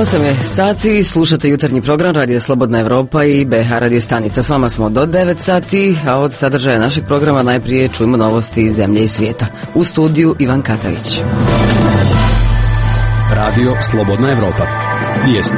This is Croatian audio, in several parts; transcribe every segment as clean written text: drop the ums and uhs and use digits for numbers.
8 je sati, slušate jutarnji program Radio Slobodna Evropa i BH Radio stanica. S vama smo do 9 sati, a od sadržaja našeg programa najprije čujemo novosti iz zemlje i svijeta. U studiju Ivan Katavić. Radio Slobodna Evropa. Vijesti.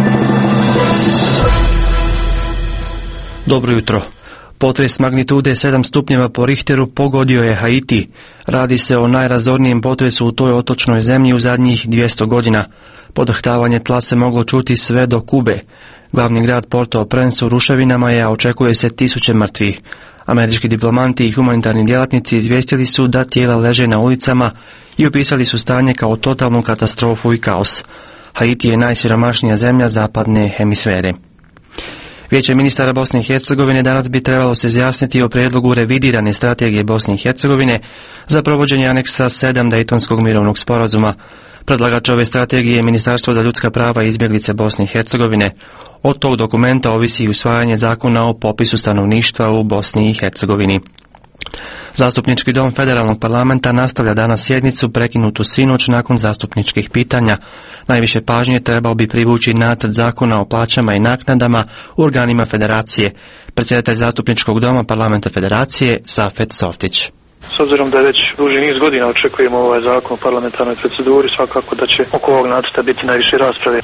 Dobro jutro. Potres magnitude 7 stupnjeva po Richteru pogodio je Haiti. Radi se o najrazornijem potresu u toj otočnoj zemlji u zadnjih 200 godina. Podrhtavanje tla se moglo čuti sve do Kube. Glavni grad Port-au-Prince u ruševinama je, a očekuje se 1000 mrtvih. Američki diplomanti i humanitarni djelatnici izvijestili su da tijela leže na ulicama i opisali su stanje kao totalnu katastrofu i kaos. Haiti je najsiromašnija zemlja zapadne hemisfere. Vijeće ministara Bosne i Hercegovine danas bi trebalo se izjasniti o prijedlogu revidirane strategije Bosne i Hercegovine za provođenje aneksa 7 Dejtonskog mirovnog sporazuma. Predlagač ove strategije je Ministarstvo za ljudska prava i izbjeglice Bosne i Hercegovine. Od tog dokumenta ovisi i usvajanje zakona o popisu stanovništva u Bosni i Hercegovini. Zastupnički dom Federalnog parlamenta nastavlja danas sjednicu prekinutu sinoć nakon zastupničkih pitanja. Najviše pažnje trebao bi privući nacrt zakona o plaćama i naknadama u organima federacije. Predsjedatelj zastupničkog doma parlamenta federacije Safet Softić. S obzirom da već duži niz godina očekujemo ovaj zakon u parlamentarnoj proceduri, svakako da će oko ovog nacrta biti najviše rasprave.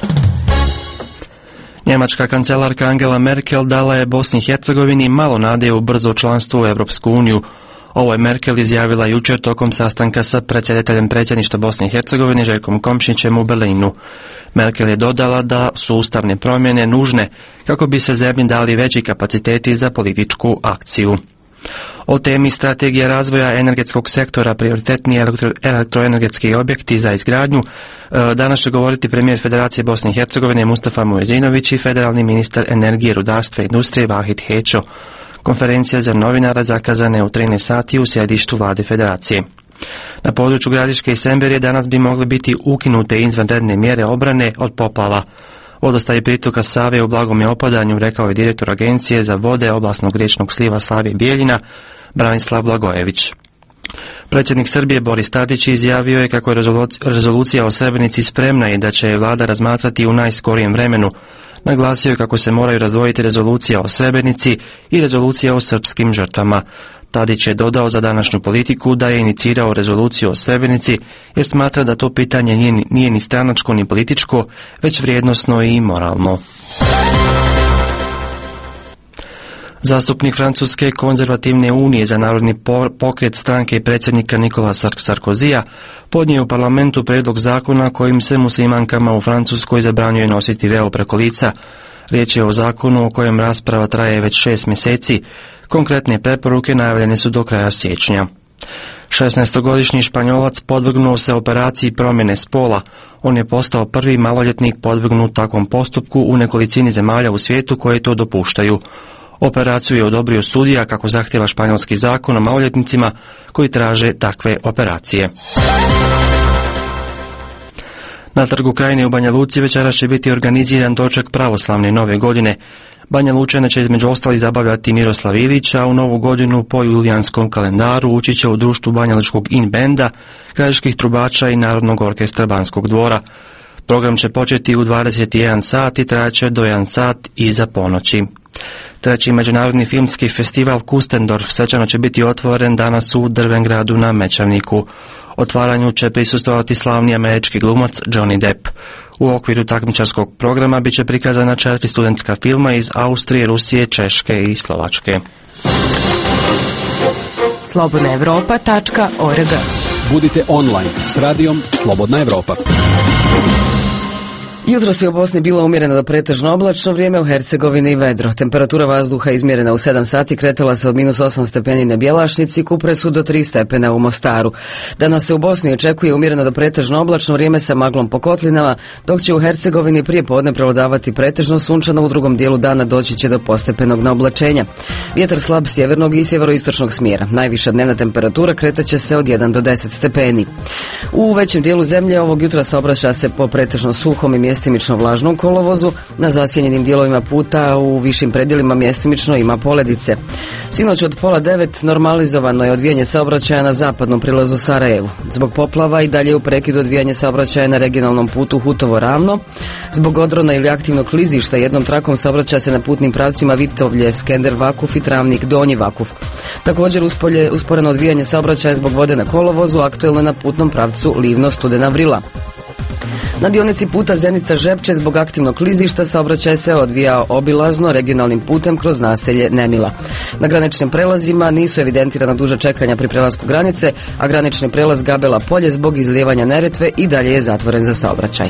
Njemačka kancelarka Angela Merkel dala je Bosni i Hercegovini malo nade u brzo članstvo u Europsku uniju. Ovo je Merkel izjavila jučer tokom sastanka sa predsjedateljem predsjedništva Bosne i Hercegovine Željkom Komšićem u Berlinu. Merkel je dodala da su ustavne promjene nužne kako bi se zemlji dali veći kapaciteti za političku akciju. O temi strategije razvoja energetskog sektora, prioritetni elektroenergetski objekti za izgradnju, danas će govoriti premijer Federacije Bosne i Hercegovine Mustafa Muezinović i federalni ministar energije, rudarstva i industrije Vahid Hećo. Konferencija za novinara zakazana je u 13 sati u sjedištu vlade Federacije. Na području Gradiške i Semberije danas bi mogle biti ukinute izvanredne mjere obrane od poplava. Vodostaj pritoka Save u blagom je opadanju, rekao je direktor Agencije za vode oblastnog riječnog sliva Slavije Bijeljina, Branislav Blagojević. Predsjednik Srbije Boris Tadić izjavio je kako je rezolucija o Srebrenici spremna i da će je vlada razmatrati u najskorijem vremenu. Naglasio je kako se moraju razdvojiti rezolucija o Srebrenici i rezolucija o srpskim žrtvama. Tadić je dodao za današnju politiku da je inicirao rezoluciju o Srebrenici jer smatra da to pitanje nije ni stranačko ni političko, već vrijednosno i moralno. Zastupnik Francuske konzervativne unije za narodni pokret stranke predsjednika Nicolasa Sarkozija podnio u parlamentu prijedlog zakona kojim se muslimankama u Francuskoj zabranjuje nositi veo preko lica. Riječ je o zakonu o kojem rasprava traje već 6 mjeseci. Konkretne preporuke najavljene su do kraja siječnja. 16-godišnji Španjolac podvrgnuo se operaciji promjene spola. On je postao prvi maloljetnik podvrgnut takvom postupku u nekolicini zemalja u svijetu koje to dopuštaju. Operaciju je odobrio sudija kako zahtjeva španjolski zakon o maloljetnicima koji traže takve operacije. Na trgu Krajine u Banja Luci večeras će biti organiziran doček pravoslavne nove godine. Banja Lučane će između ostalih zabavljati Miroslav Ilić, a u novu godinu po julijanskom kalendaru ući će u društvu banjalučkog in-benda, krajiških trubača i Narodnog orkestra Banskog dvora. Program će početi u 21 sat i trajaće do 1 sat iza ponoći. Treći međunarodni filmski festival Kustendorf svečano će biti otvoren danas u Drvengradu na Mečavniku. Otvaranju će prisustvovati slavni američki glumac Johnny Depp. U okviru takmičarskog programa bit će prikazana 4 studentska filma iz Austrije, Rusije, Češke i Slovačke. slobodnaevropa.org. Budite online s radijom Slobodna Evropa. Jutros je u Bosni bilo umjereno do pretežno oblačno, vrijeme u Hercegovini i vedro. Temperatura vazduha izmjerena u 7 sati kretala se od -8 stepeni na Bjelašnici, Kupresu do 3 stepena u Mostaru. Danas se u Bosni očekuje umjereno do pretežno oblačno vrijeme sa maglom po kotlinama, dok će u Hercegovini prije podne prevladavati pretežno sunčano, u drugom dijelu dana doći će do postepenog naoblačenja. Vjetar slab sjevernog i sjeveroistočnog smjera. Najviša dnevna temperatura kretaće se od 1 do 10 stepeni. U većem dijelu zemlje ovog jutra saobraća se po pretežno suhom i mjestimično vlažnom kolovozu, na zasjenjenim dijelovima puta u višim predjelima mjestimično ima poledice. Sinoć od 8:30 normalizovano je odvijanje saobraćaja na zapadnom prilazu Sarajevu. Zbog poplava i dalje u prekidu odvijanje saobraćaja na regionalnom putu Hutovo-Ravno. Zbog odrona ili aktivnog klizišta jednom trakom saobraća se na putnim pravcima Vitovlje, Skender-Vakuf i Travnik-Donji Vakuf. Također usporeno odvijanje saobraćaja zbog vode na kolovozu aktuelno je na putnom pravcu Livno-Studena Vrila. Na dionici puta Zenica-Žepče zbog aktivnog klizišta saobraćaj se odvijao obilazno regionalnim putem kroz naselje Nemila. Na graničnim prelazima nisu evidentirana duža čekanja pri prelasku granice, a granični prelaz Gabela Polje zbog izlijevanja Neretve i dalje je zatvoren za saobraćaj.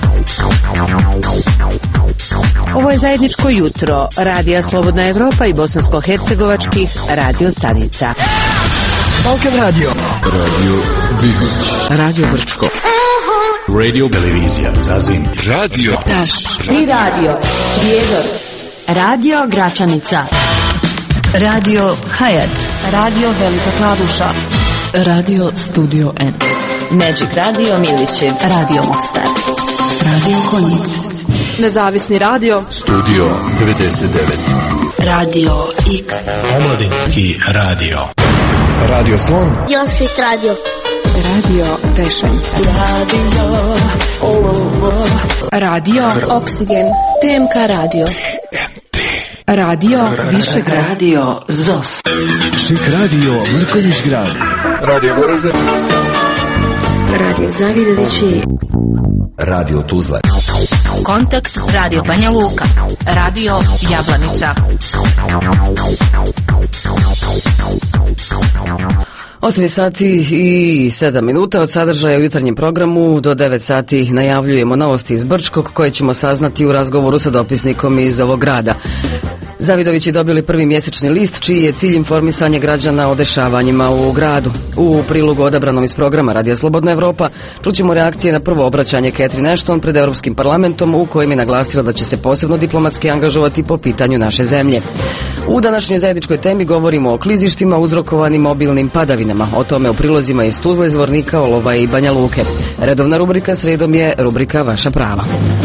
Ovo je zajedničko jutro Radija Slobodna Evropa i bosansko-hercegovačkih radio stanica. Balkan Radio. Radio Bihać. Radio Brčko. Radio Televizija Zazin. Radio Taš. I radio Prijedor. Radio Gračanica. Radio Hayat. Radio Velika Kladuša. Radio Studio N. Magic Radio Milićev. Radio Mostar. Radio Konjic. Nezavisni radio. Studio 99. Radio X. Omladinski radio. Radio Slon. Josip Radio. Radio Pešanica. Radio Oksigen. TMK Radio. Radio Višegrad. Radio ZOS. Šik radio Mrkonjić grad. Radio Goražde. Radio Zavidovići. Radio Tuzla. Kontakt Radio Banja Luka. Radio Jablanica. 8 sati i 7 minuta od sadržaja u jutarnjem programu. Do 9 sati najavljujemo novosti iz Brčkog koje ćemo saznati u razgovoru sa dopisnikom iz ovog grada. Zavidovići dobili prvi mjesečni list čiji je cilj informisanje građana o dešavanjima u gradu. U prilogu odabranom iz programa Radija Slobodna Evropa čućemo reakcije na prvo obraćanje Catherine Ashton pred Europskim parlamentom u kojem je naglasila da će se posebno diplomatski angažovati po pitanju naše zemlje. U današnjoj zajedničkoj temi govorimo o klizištima uzrokovanim mobilnim padavinama. O tome u prilozima iz Tuzle, Zvornika, Olova i Banja Luke. Redovna rubrika sredom je rubrika Vaša prava.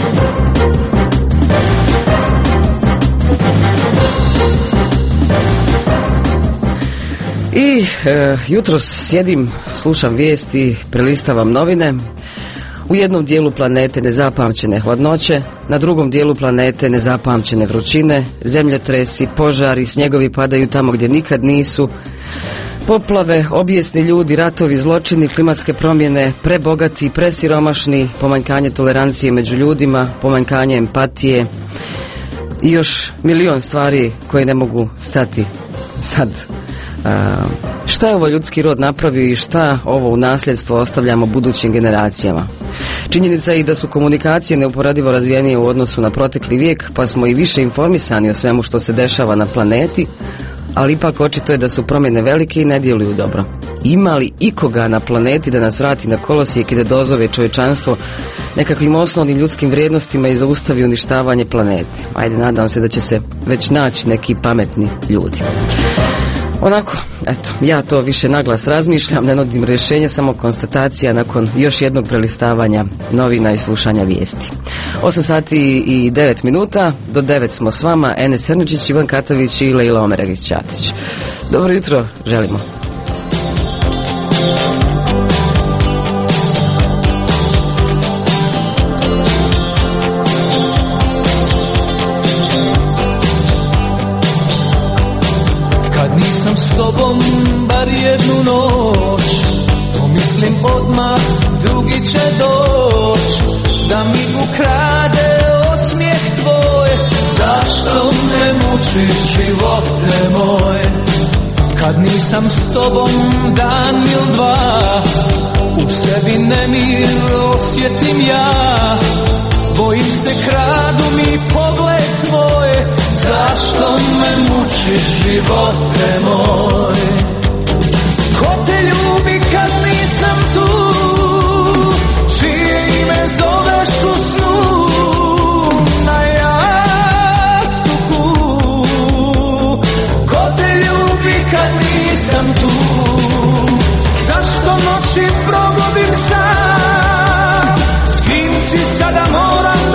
I jutros sjedim, slušam vijesti, prelistavam novine. U jednom dijelu planete nezapamćene hladnoće, na drugom dijelu planete nezapamćene vrućine, zemljotresi, požari, snjegovi padaju tamo gdje nikad nisu, poplave, obijesni ljudi, ratovi, zločini, klimatske promjene, prebogati, presiromašni, pomanjkanje tolerancije među ljudima, pomanjkanje empatije i još milion stvari koje ne mogu stati sad. Šta je ovo ljudski rod napravio i šta ovo u nasljedstvo ostavljamo budućim generacijama? Činjenica je i da su komunikacije neuporadivo razvijenije u odnosu na protekli vijek, pa smo i više informisani o svemu što se dešava na planeti, ali ipak očito je da su promjene velike i ne djeluju dobro. Ima li ikoga na planeti da nas vrati na kolosijek i da dozove čovječanstvo nekakvim osnovnim ljudskim vrijednostima i zaustavi uništavanje planete? Ajde, nadam se da će se već naći neki pametni ljudi. Onako, eto, ja to više naglas razmišljam, ne nudim rješenje, samo konstatacija nakon još jednog prelistavanja novina i slušanja vijesti. 8 sati i 9 minuta, do 9 smo s vama, Enes Hrničić, Ivan Katavić i Lejla Omeragić-Ćatić. Dobro jutro, želimo. Nisam s tobom bar jednu noć, pomislim odmah drugi će doć, da mi ukrade osmijeh tvoj. Zašto me mučiš živote moj? Kad nisam s tobom dan ili dva, u sebi nemir osjetim ja. Bojim se kradu mi pogled tvoj. Zašto me mučiš živote moj? Ko te ljubi kad nisam tu? Čije ime zoveš u snu? Na jastuku. Ko te ljubi kad nisam tu? Zašto noći provodim sam? S kim si sada moram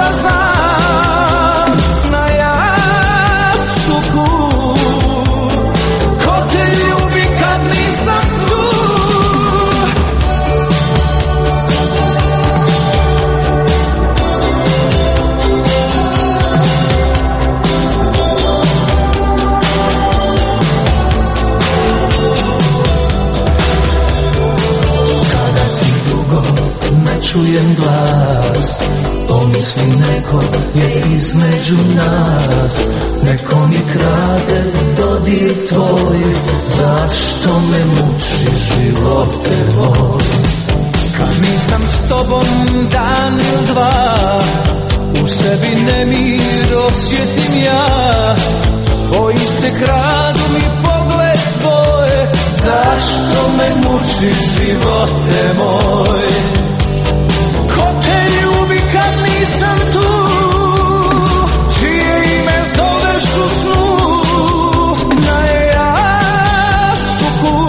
misli neko je između nas, neko mi krade dodir tvoj, zašto me muči živote moj? Kad nisam s tobom dan ili dva, u sebi nemir osjetim ja, boji se kradu mi pogled tvoj, zašto me muči živote moj? Ko te ljubi kad nisam tu, čije ime zoveš u snu, na jastuku?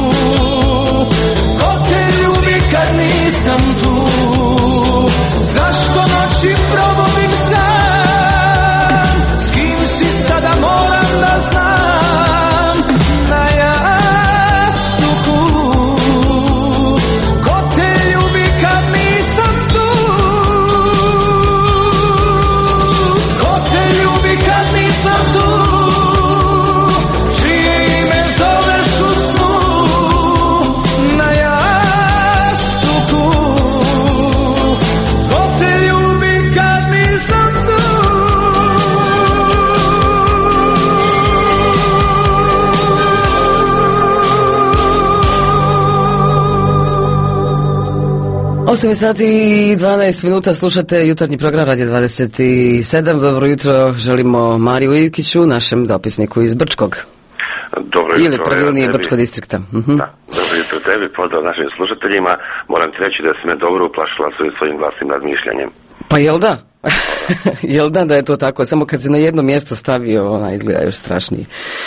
Ko te ljubi kad nisam tu, zašto noći probudim sam, s kim si sada moram da znam, na jastuku? Ko te ljubi kad nisam tu, ko te ljubi kad nisam tu, čije ime zoveš u snu, na jastuku? Ko te ljubi kad nisam tu? Osam sati i 12 minuta, slušate jutarnji program Radio 27. Dobro jutro želimo Mariju Ivkiću, našem dopisniku iz Brčkog. Dobro jutro. Ili pravilnije Brčkog distrikta. Da, dobro jutro tebi, pozdrav našim slušateljima. Moram ti reći da si me dobro uplašila svojim glasnim razmišljanjem. Pa jel da? Jel da je to tako? Samo kad se na jedno mjesto stavio, ona izgleda još strašnije.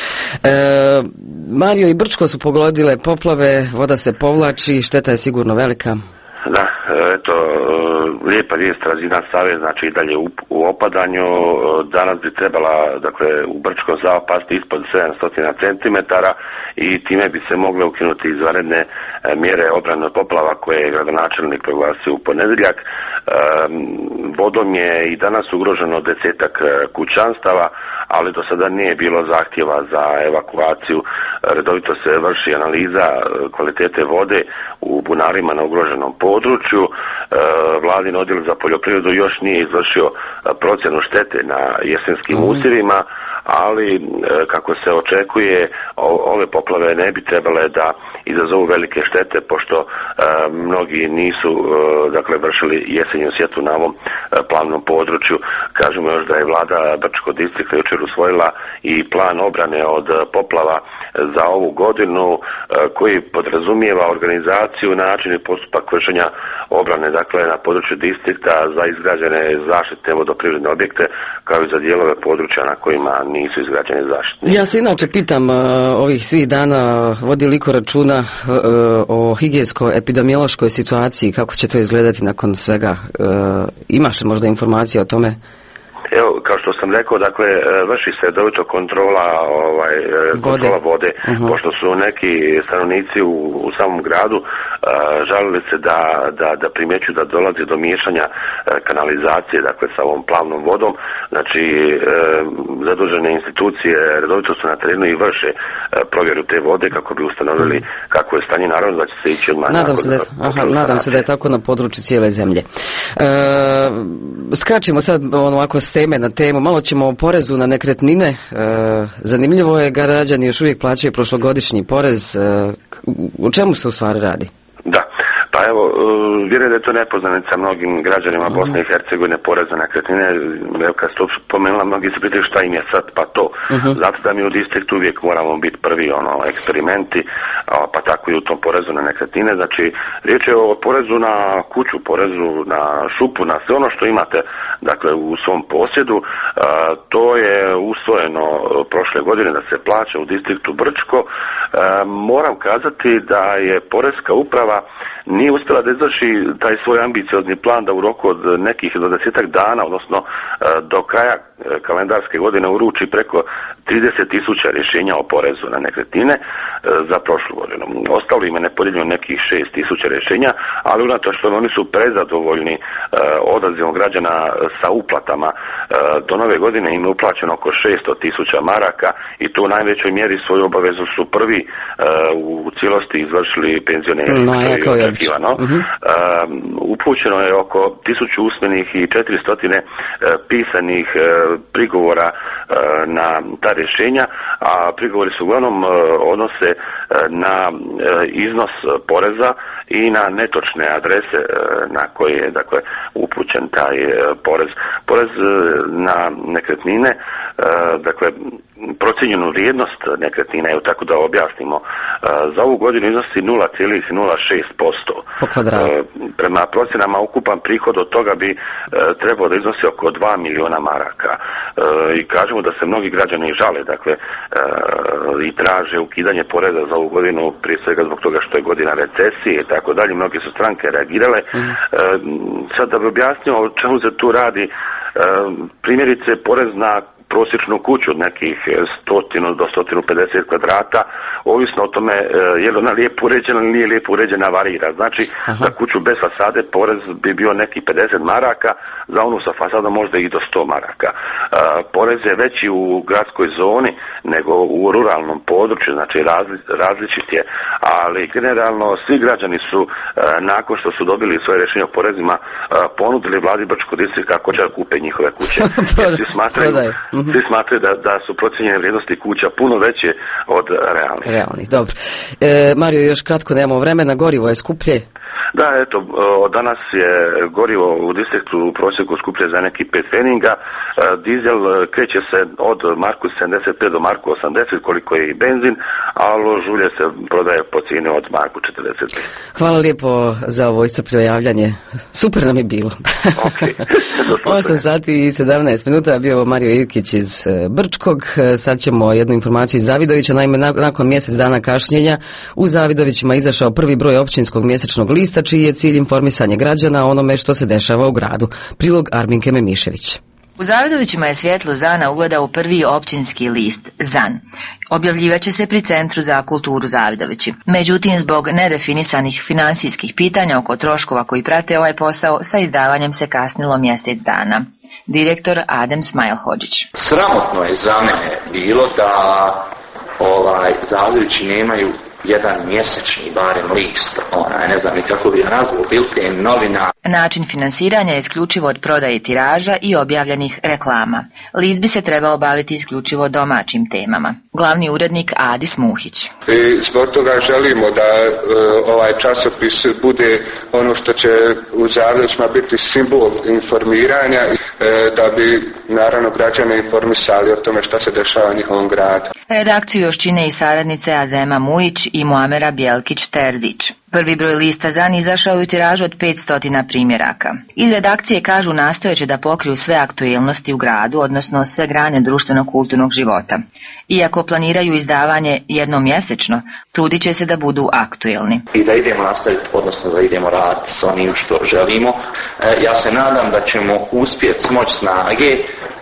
Mario i Brčko su pogodile poplave, voda se povlači, šteta je sigurno velika. Da, eto, lijepa vijest, razina Save, znači i dalje u opadanju. Danas bi trebala, dakle, u Brčkom zapasti ispod 700 cm i time bi se mogle ukinuti izvanredne mjere obrane od poplava koje je gradonačelnik proglasio u ponedjeljak. Vodom je i danas ugroženo 10-ak kućanstava, ali do sada nije bilo zahtjeva za evakuaciju. Redovito se vrši analiza kvalitete vode u bunarima na ugroženom području. Vladin odjel za poljoprivredu još nije izvršio procjenu štete na jesenskim usjevima, ali kako se očekuje, ove poplave ne bi trebale da izazovu velike štete, pošto mnogi nisu dakle vršili jesenju sjetvu na ovom plavnom području. Kažemo još da je vlada Brčkog distrikta jučer usvojila i plan obrane od poplava za ovu godinu, koji podrazumijeva organizaciju, način i postupak vršenja obrane, dakle na području distrikta za izgrađene zaštitne vodoprivredne objekte, kao i za dijelove područja na kojima nisu izgrađene zaštitne. Ja se inače pitam ovih svih dana, vodi li iko računa o higijensko-epidemiološkoj situaciji, kako će to izgledati nakon svega? Imaš li možda informacije o tome? Evo, kao što sam rekao, dakle, vrši se redovito kontrola vode, pošto su neki stanovnici u samom gradu žalili se da primjećuju da dolazi do miješanja kanalizacije, dakle, sa ovom plavnom vodom. Znači, zadužene institucije redovito su na terenu i vrše provjeru te vode kako bi ustanovili kako je stanje, naravno da će se ići odmah. Nadam se da je tako na području cijele zemlje. Skačemo sad ovako s teme na temu, malo ćemo o porezu na nekretnine. Zanimljivo je, građani još uvijek plaćaju prošlogodišnji porez. O čemu se u stvari radi? Da, pa evo, vjerujem da je to nepoznanica mnogim građanima Bosne i Hercegovine, porez na nekretnine. Evo, kad se to pomenula, mnogi se pitaju šta im je sad, pa to. Zato da mi u distriktu uvijek moramo biti prvi eksperimenti, pa tako i u tom porezu na nekretnine. Znači, riječ je o porezu na kuću, porezu na šupu, na sve ono što imate, dakle, u svom posjedu. To je usvojeno prošle godine da se plaća u distriktu Brčko. Moram kazati da je Poreska uprava nije uspjela da izvrši taj svoj ambiciozni plan da u roku od nekih 20 dana, odnosno do kraja kalendarske godine, uruči preko 30.000 rješenja o porezu na nekretnine za prošlu godinu. Ostalo im je nepodijeljeno nekih 6.000 rješenja, ali unatoč što oni su prezadovoljni odazivom građana sa uplatama Do nove godine im je uplaćeno oko 600.000 maraka i to u najvećoj mjeri svoju obavezu su prvi u cijelosti izvršili penzioneri, što je očekivano. Upućeno je oko 1000 usmenih i 400 pisanih prigovora na ta rješenja, a prigovori su uglavnom odnose na iznos poreza i na netočne adrese na koje je dakle upućen taj porez. Porez na nekretnine, dakle procijenjenu vrijednost nekretnina, evo tako da objasnimo, za ovu godinu iznosi 0,06%. Prema procjenama ukupan prihod od toga bi trebao da iznosi oko 2 miliona maraka. I kažemo da se mnogi građani žale, dakle, i traže ukidanje poreza za ovu godinu, prije svega zbog toga što je godina recesije i tako dalje. Mnoge su stranke reagirale. Sad da bi objasnio o čemu se tu radi, primjerice porez na prosječnu kuću od nekih 100 do 150 kvadrata, ovisno o tome je li ona lijepo uređena ili nije lijepo uređena, varira. Znači, za kuću bez fasade porez bi bio neki 50 maraka, za onu sa fasadom možda i do 100 maraka. Porez je veći u gradskoj zoni nego u ruralnom području, znači različit je, ali generalno svi građani su, nakon što su dobili svoje rješenje o porezima, ponudili vladi Brčko-Distrikt kako će kupe njihove kuće. Svi smatraju da su procijenjene vrijednosti kuća puno veće od realnih. Dobro. Mario, još kratko, nemamo vremena, gorivo je skuplje? Da, eto, danas je gorivo u distriktu u prosjeku skuplje za neki 5 pfeninga, dizel kreće se od marku 75 do marku 80, koliko je i benzin, a žulje se prodaje po cijeni od marku 45. Hvala lijepo za ovo iscrpljivo javljanje. Super nam je bilo. Okay. 8 sati i 17 minuta, bio Mario Ivkić iz Brčkog. Sad ćemo jednu informaciju iz Zavidovića. Naime, nakon mjesec dana kašnjenja u Zavidovićima izašao prvi broj općinskog mjesečnog lista, čiji je cilj informisanje građana o onome što se dešava u gradu. Prilog Arminke Memišević. U Zavidovićima je svjetlost dana ugledao prvi općinski list ZAN. Objavljivaće se pri Centru za kulturu Zavidovići. Međutim, zbog nedefinisanih financijskih pitanja oko troškova koji prate ovaj posao, sa izdavanjem se kasnilo mjesec dana. Direktor Adem Smajlhođić. Sramotno je za mene bilo da Zavidovići nemaju jedan mjesečni barem list, ne znam ni kako bi ja nazvao, bilten, novina. Način finansiranja je isključivo od prodaje tiraža i objavljenih reklama. List bi se trebao baviti isključivo domaćim temama. Glavni urednik Adis Muhić. I zbog toga želimo da ovaj časopis bude ono što će u Zavidovićima biti simbol informiranja, da bi naravno građane informisali o tome što se dešava u njihovom gradu. Redakciju još čine i saradnice Azema Mujić i Muamera Bjelkić-Terzić. Prvi broj lista ZAN izašao je u tiražu od 500 primjeraka. Iz redakcije kažu nastojeće da pokriju sve aktuelnosti u gradu, odnosno sve grane društveno-kulturnog života. Iako planiraju izdavanje jednom mjesečno, trudit će se da budu aktuelni. I da idemo nastaviti, odnosno da idemo raditi s onim što želimo. Ja se nadam da ćemo uspjeti smoći snage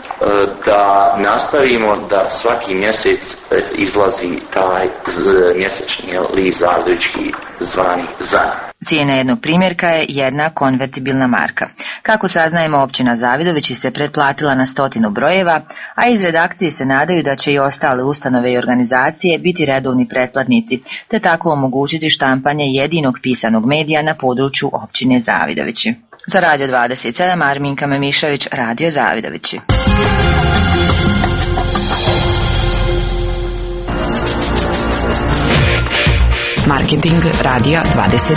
da nastavimo da svaki mjesec izlazi taj mjesečni list zavidovićki zvani ZAN. Cijena jednog primjerka je jedna konvertibilna marka. Kako saznajemo, općina Zavidovići se pretplatila na 100 brojeva, a iz redakcije se nadaju da će i ostale ustanove i organizacije biti redovni pretplatnici, te tako omogućiti štampanje jedinog pisanog medija na području općine Zavidovići. Za Radio 27, Arminka Memišević, Radio Zavidovići. Marketing Radija 27.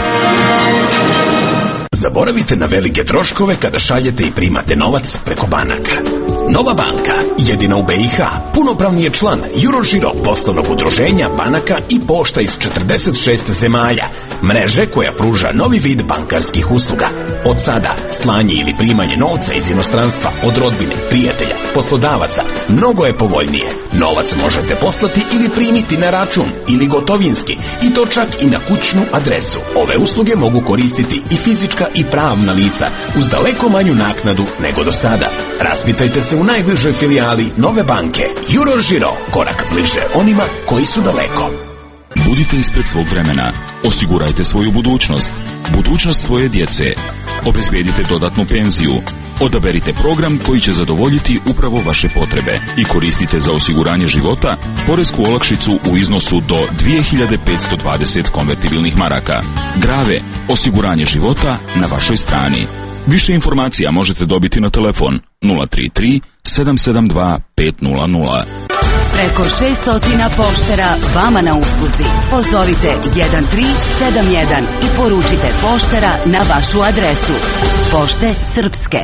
Zaboravite na velike troškove kada šaljete i primate novac preko banaka. Nova banka, jedina u BiH, punopravni je član Eurožiro poslovnog udruženja banaka i pošta iz 46 zemalja, mreže koja pruža novi vid bankarskih usluga. Od sada, slanje ili primanje novca iz inostranstva od rodbine, prijatelja, poslodavaca, mnogo je povoljnije. Novac možete poslati ili primiti na račun ili gotovinski, i to čak i na kućnu adresu. Ove usluge mogu koristiti i fizička i pravna lica uz daleko manju naknadu nego do sada. Raspitajte se u najbližoj filijali Nove banke. Eurožiro, korak bliže onima koji su daleko. Budite ispred svog vremena. Osigurajte svoju budućnost. Budućnost svoje djece. Obezbedite dodatnu penziju. Odaberite program koji će zadovoljiti upravo vaše potrebe i koristite za osiguranje života poresku olakšicu u iznosu do 2520 konvertibilnih maraka. Grave, osiguranje života na vašoj strani. Više informacija možete dobiti na telefon 033 772 500. Preko 600 poštera vama na usluzi. Pozovite 1371 i poručite poštera na vašu adresu. Pošte Srpske.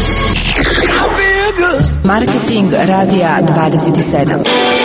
Marketing Radija 27.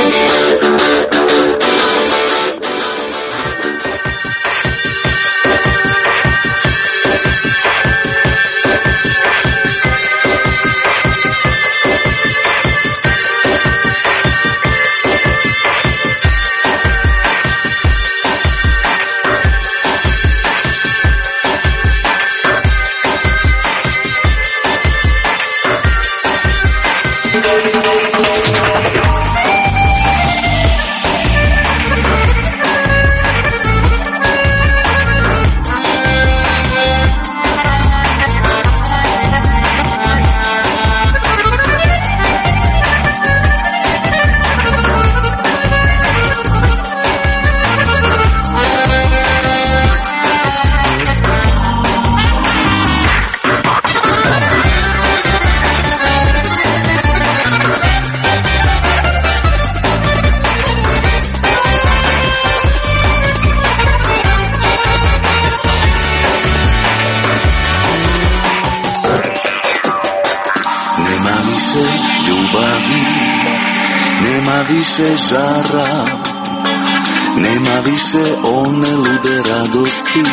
Više žara, nema više one lude radosti.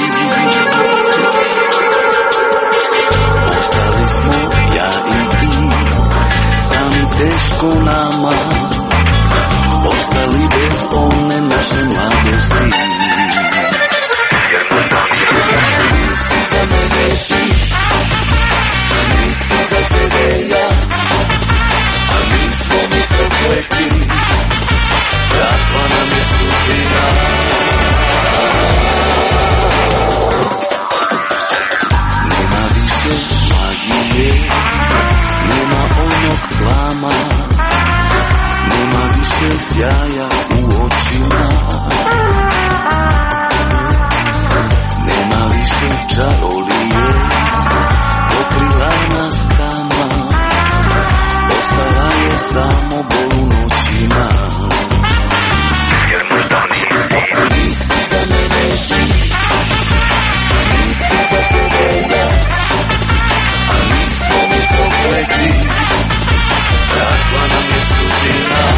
Ostali smo ja i ti, sami teško nama, ostali bez one naše mladosti. Jer možda nisi za mene ti, niti za tebe ja, a mi smo mi prokleti. Takva nam je sudbina. Nema više magije, nema onog plama, nema više sjaja u očima, nema više čarolije, pokrila nas tama, ostala je samo bol u noćima. Nisi za mene ti, niti za tebe ja, a mi smo mi prokleti, takva nam je sudbina.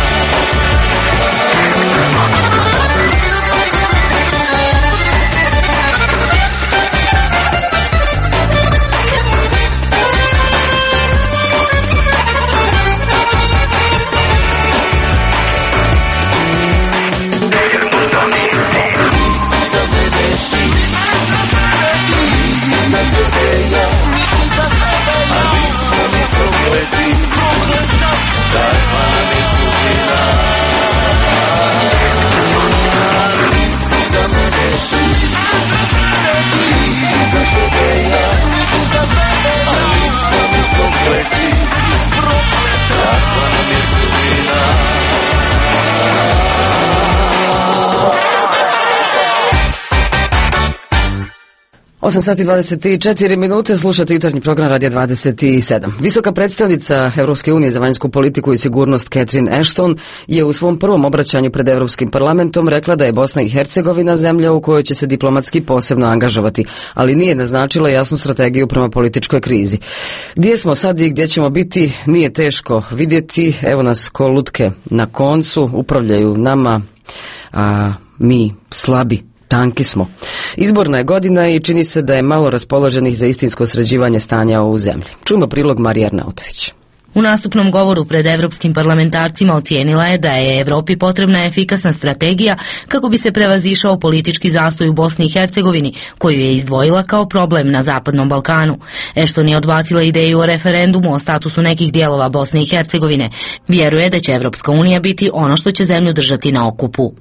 Osam sati 24 minute, slušate jutarnji program Radija 27. Visoka predstavnica Evropske unije za vanjsku politiku i sigurnost Catherine Ashton je u svom prvom obraćanju pred Evropskim parlamentom rekla da je Bosna i Hercegovina zemlja u kojoj će se diplomatski posebno angažovati, ali nije naznačila jasnu strategiju prema političkoj krizi. Gdje smo sad i gdje ćemo biti nije teško vidjeti, evo nas ko lutke na koncu, upravljaju nama, a mi slabi. Tanki smo. Izborna je godina i čini se da je malo raspoloženih za istinsko sređivanje stanja u zemlji. Čujmo prilog Marije Arnautović. U nastupnom govoru pred evropskim parlamentarcima ocijenila je da je Evropi potrebna efikasna strategija kako bi se prevazišao politički zastoj u Bosni i Hercegovini, koju je izdvojila kao problem na Zapadnom Balkanu. Ashton je odbacila ideju o referendumu o statusu nekih dijelova Bosne i Hercegovine. Vjeruje da će Evropska unija biti ono što će zemlju držati na okupu.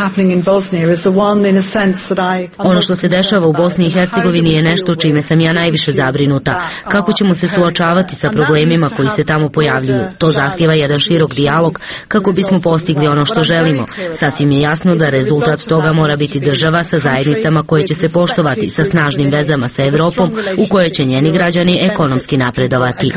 Ono što se dešava u Bosni i Hercegovini je nešto čime sam ja najviše zabrinuta. Kako ćemo se suočavati sa problemima koji se tamo pojavljuju? To zahtjeva jedan širok dijalog kako bismo postigli ono što želimo. Sasvim je jasno da rezultat toga mora biti država sa zajednicama koje će se poštovati, sa snažnim vezama sa Evropom u kojoj će njeni građani ekonomski napredovati.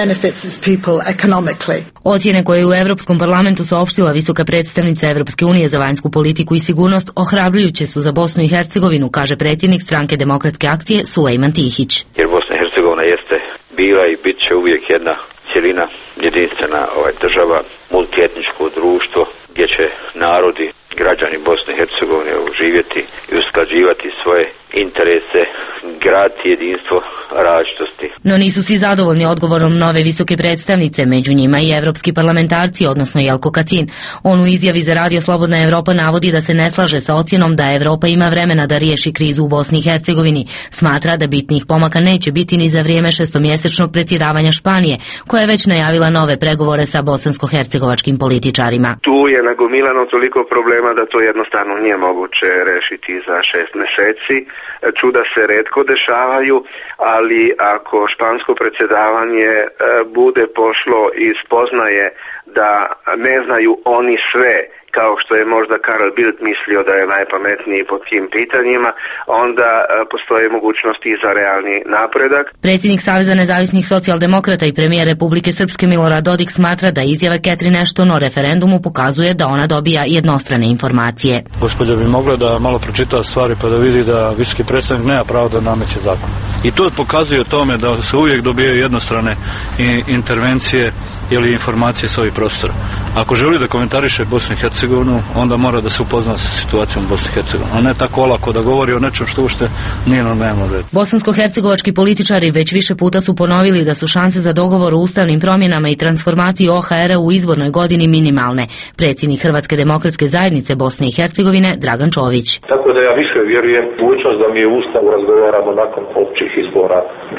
Ocjene koje je u Europskom parlamentu saopštila visoka predstavnica Evropske unije za vanjsku politiku i sigurnost ohrabrujuće su za Bosnu i Hercegovinu, kaže predsjednik Stranke demokratske akcije Sulejman Tihić. Jer Bosna i Hercegovina jeste bila i bit će uvijek jedna cjelina, jedinstvena država, multietničko društvo gdje će narodi, građani Bosne i Hercegovine živjeti i usklađivati svoje interese, graditi jedinstvo različitosti. No nisu svi zadovoljni odgovorom nove visoke predstavnice, među njima i evropski parlamentarci, odnosno Jelko Kacin. On u izjavi za Radio Slobodna Evropa navodi da se ne slaže sa ocjenom da Evropa ima vremena da riješi krizu u Bosni i Hercegovini. Smatra da bitnih pomaka neće biti ni za vrijeme šestomjesečnog predsjedavanja Španije, koja je već najavila nove pregovore sa bosansko-hercegovačkim političarima. Tu je nagomilano toliko problema da to jednostavno nije moguće rešiti za 6 mjeseci. Čuda se retko dešavaju, ali ako špansko predsjedavanje bude pošlo iz spoznaje da ne znaju oni sve, kao što je možda Karl Bildt mislio da je najpametniji po tim pitanjima, onda postoje mogućnosti za realni napredak. Predsjednik Saveza nezavisnih socijaldemokrata i premijer Republike Srpske Milorad Dodik smatra da izjave Catherine Ashton o referendumu pokazuje da ona dobija jednostrane informacije. Gospođa bi mogla da malo pročita stvari pa da vidi da visoki predstavnik nema pravo da nameće zakon. I to pokazuje tome da se uvijek dobijaju jednostrane intervencije ili informacije s ovih prostora. Ako želi da komentariše Bosnu i Hercegovinu, onda mora da se upozna sa situacijom Bosne i Hercegovine, a ne tako olako da govori o nečem što uopšte nije na dnevnom redu. Bosansko-hercegovački političari već više puta su ponovili da su šanse za dogovor o ustavnim promjenama i transformaciji OHR u izbornoj godini minimalne. Predsjednik Hrvatske demokratske zajednice Bosne i Hercegovine Dragan Čović. Tako da ja više vjerujem mogućnost da mi je u Ustavu razgovaramo nakon općih izbora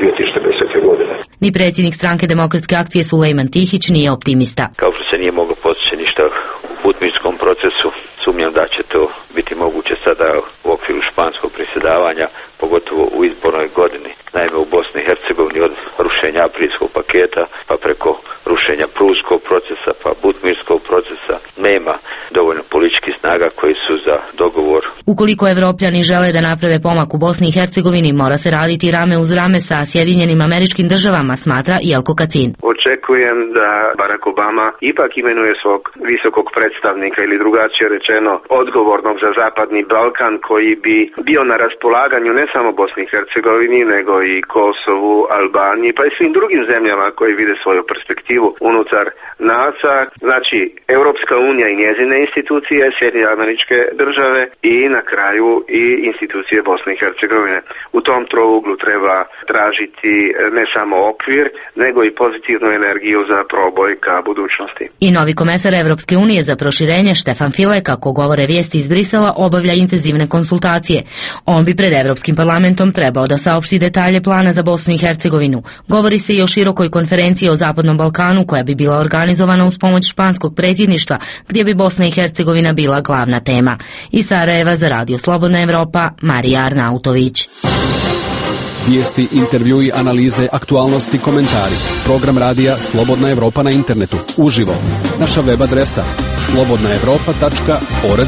2010. godine. Ni predsjednik Stranke demokratske akcije Sulejman Tihić nije optimista. Kao što se nije moglo postići ništa u putničkom procesu, sumnjam da će to biti moguće sada u okviru španskog predsjedavanja, pogotovo u izbornoj godini. Naime, u Bosni i Hercegovini od rušenja aprilskog paketa, pa preko rušenja pruskog procesa, pa butmirskog procesa, nema dovoljno političkih snaga koji su za dogovor. Ukoliko Evropljani žele da naprave pomak u Bosni i Hercegovini, mora se raditi rame uz rame sa Sjedinjenim Američkim Državama, smatra Jelko Kacin. Očekujem da Barack Obama ipak imenuje svog visokog predstavnika ili drugačije rečeno odgovornog za Zapadni Balkan, koji bi bio na raspolaganju ne samo Bosni i Hercegovini, nego i Kosovu, Albaniji, pa i svim drugim zemljama koji vide svoju perspektivu unutar NATO-a. Znači, Europska unija i njezine institucije, Sjedinjene Američke Države i na kraju i institucije Bosne i Hercegovine. U tom trouglu treba tražiti ne samo okvir, nego i pozitivnu energiju za proboj ka budućnosti. I novi komesar Evropske unije za proširenje Štefan File, kako govore vijesti iz Brisela, obavlja intenzivne konsultacije. On bi pred Evropskim parlamentom trebao da saopšti detalje plana za Bosnu i Hercegovinu. Govori se i o širokoj konferenciji o Zapadnom Balkanu koja bi bila organizovana uz pomoć španskog predsjedništva, gdje bi Bosna i Hercegovina bila glavna tema. Iz Sarajeva za Radio Slobodna Evropa, Marija Arnautović. Vijesti, intervjui, analize, aktualnosti, komentari. Program radija Slobodna Evropa na internetu. Uživo. Naša web adresa slobodnaevropa.org.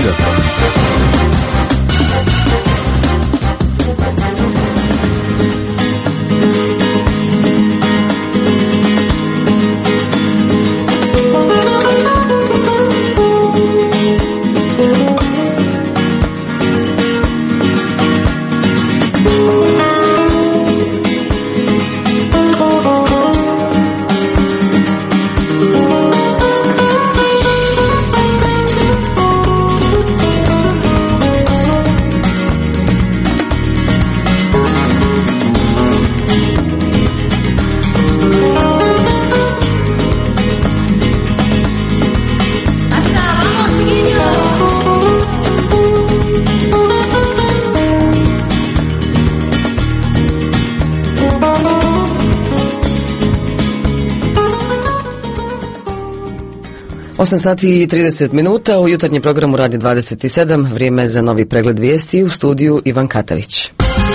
8 sati i 30 minuta u jutarnjem programu Radio 27, vrijeme za novi pregled vijesti, u studiju Ivan Katavić.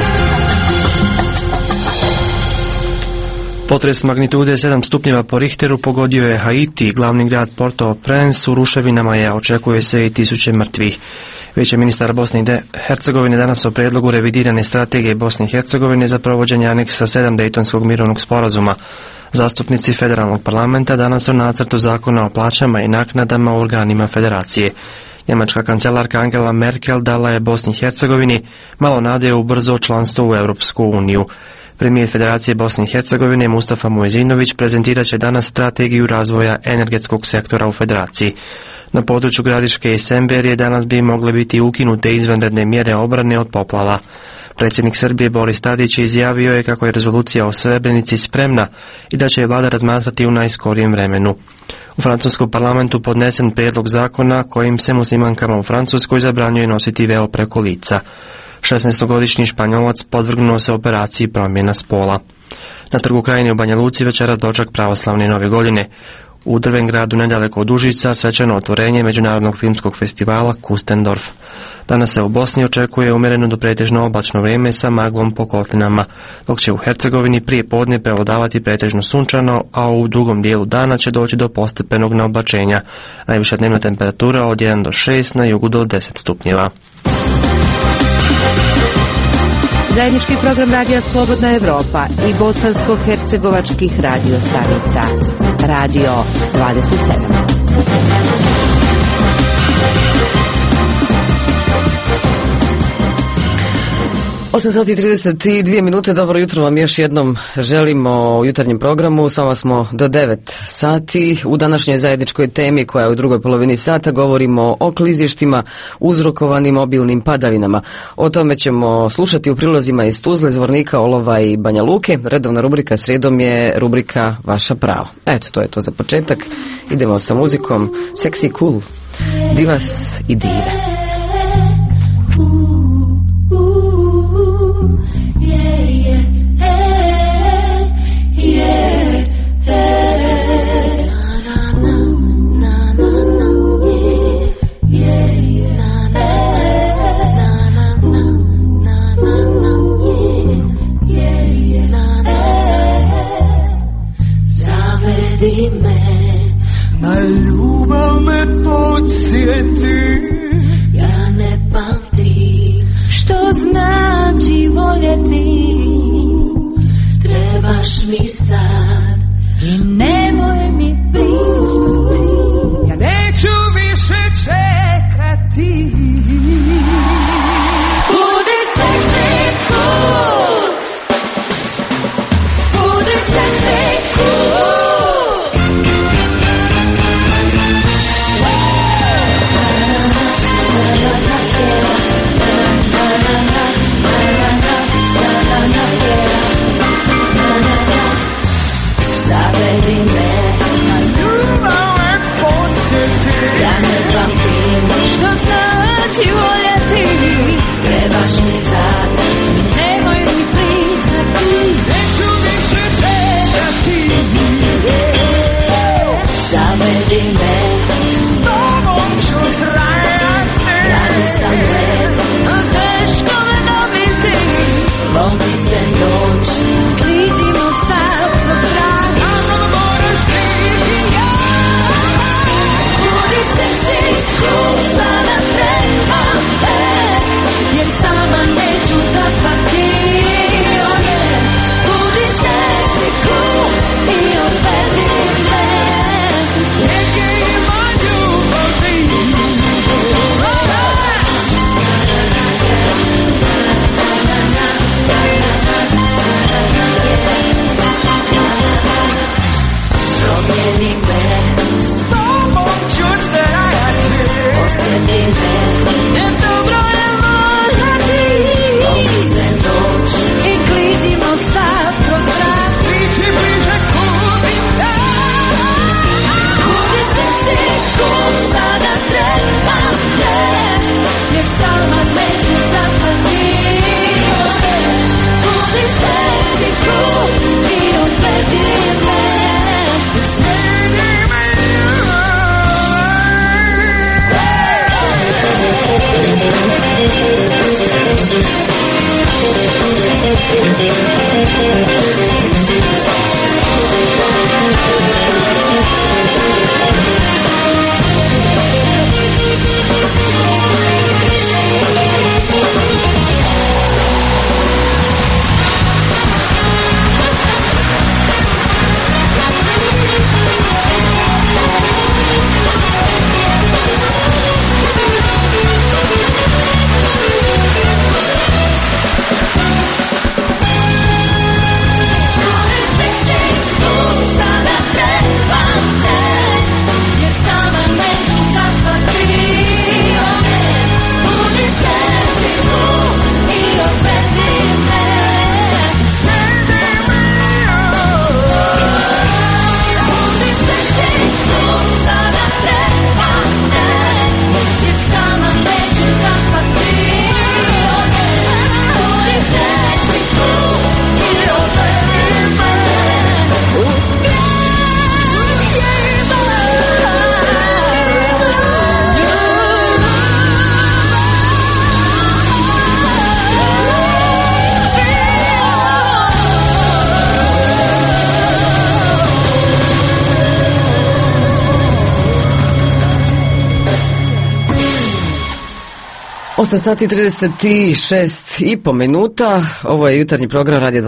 Potres magnitude 7 stupnjeva po Richteru pogodio je Haiti, glavni grad Port-au-Prince, u ruševinama je, očekuje se i 1000 mrtvih. Vijeće ministara Bosne i Hercegovine danas o prijedlogu revidirane strategije Bosne i Hercegovine za provođenje aneksa 7 Dejtonskog mirovnog sporazuma. Zastupnici federalnog parlamenta danas o nacrtu zakona o plaćama i naknadama u organima federacije. Njemačka kancelarka Angela Merkel dala je Bosni i Hercegovini malo nade u brzo članstvo u Europsku uniju. Premijer Federacije Bosne i Hercegovine Mustafa Muezinović prezentirat će danas strategiju razvoja energetskog sektora u Federaciji. Na području Gradiške i Semberije danas bi mogle biti ukinute izvanredne mjere obrane od poplava. Predsjednik Srbije Boris Tadić izjavio je kako je rezolucija o Srebrenici spremna i da će je vlada razmatrati u najskorijem vremenu. U francuskom parlamentu podnesen prijedlog zakona kojim se muslimankama u Francuskoj zabranjuje nositi veo preko lica. 16-godišnji Španjolac podvrgnuo se operaciji promjena spola. Na Trgu Krajine u Banja Luci večeras doček pravoslavne nove godine. U Drvengradu nedaleko od Užica svečano otvorenje Međunarodnog filmskog festivala Kustendorf. Danas se u Bosni očekuje umjereno do pretežno oblačno vrijeme sa maglom po kotlinama, dok će u Hercegovini prije podne prevladavati pretežno sunčano, a u drugom dijelu dana će doći do postepenog naoblačenja. Najviša dnevna temperatura od 1 do 6, na jugu do 10 stupnjeva. Zajednički program Radija Slobodna Evropa i bosansko-hercegovačkih radio stanica. Radio 27. Osam sati 32 minute, dobro jutro vam još jednom želimo u jutarnjem programu. Samo smo do 9 sati. U današnjoj zajedničkoj temi koja je u drugoj polovini sata govorimo o klizištima uzrokovanim obilnim padavinama. O tome ćemo slušati u prilozima iz Tuzle, Zvornika, Olova i Banja Luke. Redovna rubrika sredom je rubrika Vaša pravo. Eto, to je to za početak. Idemo sa muzikom Sexy Cool, Divas i Dive. Na ljubav me podsjeti, ja ne pamtim što znači voljeti. Trebaš mi sad i nemoj mi pristati, ja neću više čekati. Budi sexy cool, budi sexy cool. Ja ne pamtim što znači voljeti. Trebaš mi sad, nemoj mi priznati, neću više čekati. Zavedi me, s tobom ću trajati. Radi sam red, a teško me dobiti. Lomi se noć, klizimo sad kroz rad. Samo moraš biti ja. Budi sexy cool, sada trebam te, jer sama neću zaspati. Budi sexy cool i odvedi me. Svijeke ima ljubavi. Promijeni me, s tobom ću trajati. Osjeti me, jer dobro je voljeti. Lomi se noć i klizimo sad kroz mrak. Priđi bliže, kudi tak. Budi sexy cool, sada trebam te, jer sama neću zaspati. Budi sexy cool i odvedi me. Svedi me ljubav. 8 sati 36,5 minuta, ovo je jutarnji program Radio